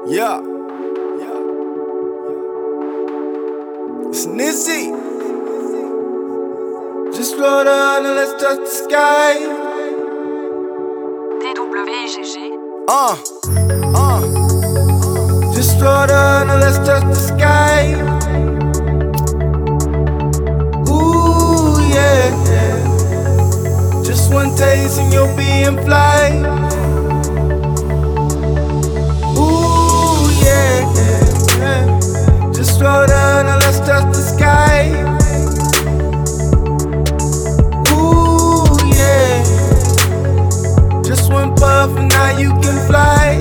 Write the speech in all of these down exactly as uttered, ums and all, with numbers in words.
Yeah. It's Nizzy. Just float on and let's touch the sky. D W I G G. Uh, uh. Just float on and let's touch the sky. Ooh, yeah. Just one taste and you'll be in flight. Ooh, yeah. Just float on and let's touch the sky. Ooh, yeah. Just one puff and now you can fly.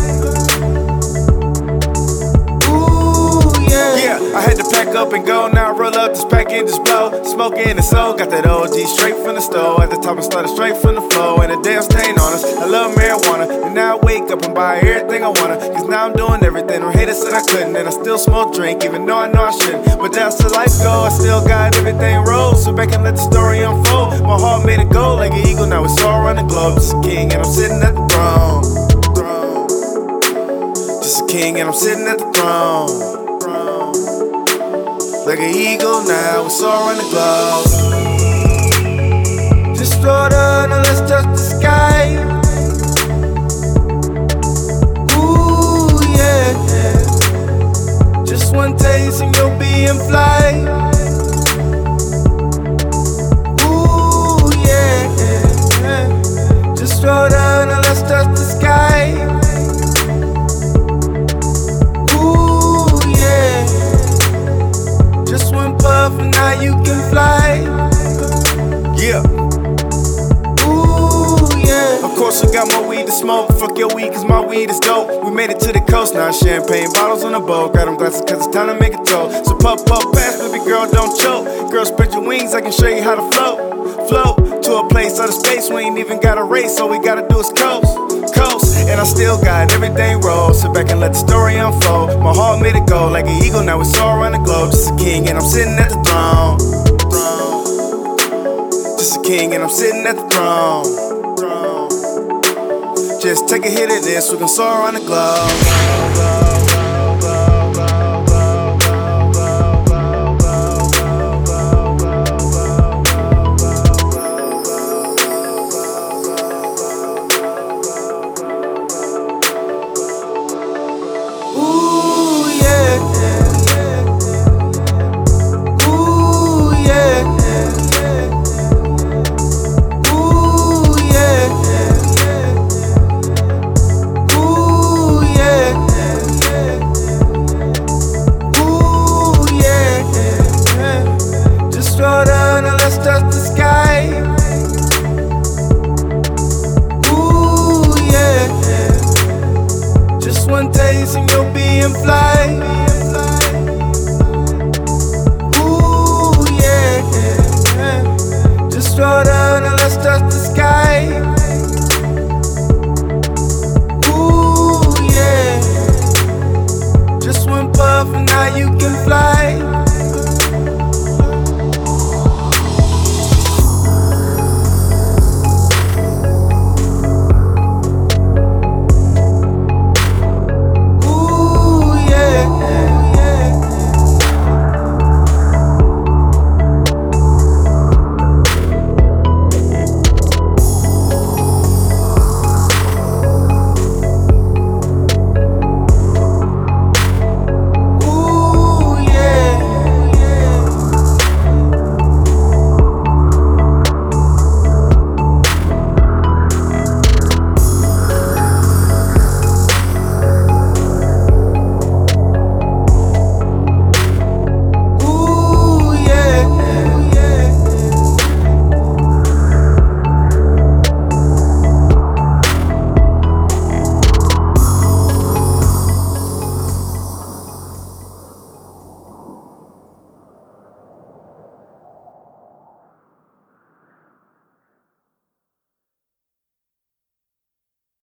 Ooh, yeah. Yeah, I had to pack up and go, now roll up this pack and just blow. Smoking in the soul, got that O G straight from the stove. At the top and started straight from the flow, and a damn stain on us. I love marijuana, and now I wake up and buy everything I wanna. Cause now I'm doing everything, them haters said I couldn't. And I still smoke drink, even though I know I shouldn't. But that's the life go, I still got everything roll. So back and let the story unfold. My heart made it go like an eagle, now it's all around the globe. Just a king and I'm sitting at the throne. throne. Just a king and I'm sitting at the throne. throne. Like an eagle now, it's all around the globe. Just float on and let's touch the sky. Ooh, yeah. Just one taste and you'll be in flight. Ooh, yeah. Just float on and let's touch the sky. Ooh, yeah. Just one puff and now you can fly. Yeah. Of course, we got more weed to smoke. Fuck your weed, cause my weed is dope. We made it to the coast, now champagne bottles on the boat. Got them glasses, cause it's time to make a toast. So puff, puff, pass, baby girl, don't choke. Girl, spread your wings, I can show you how to float. Float to a place out of space, we ain't even got a race. All we gotta do is coast, coast. And I still got everything roll. Sit back and let the story unfold. My heart made it go like an eagle, now it's all around the globe. Just a king and I'm sitting at the throne. throne. Just a king and I'm sitting at the throne. throne. Just take a hit of this, we can soar around the globe.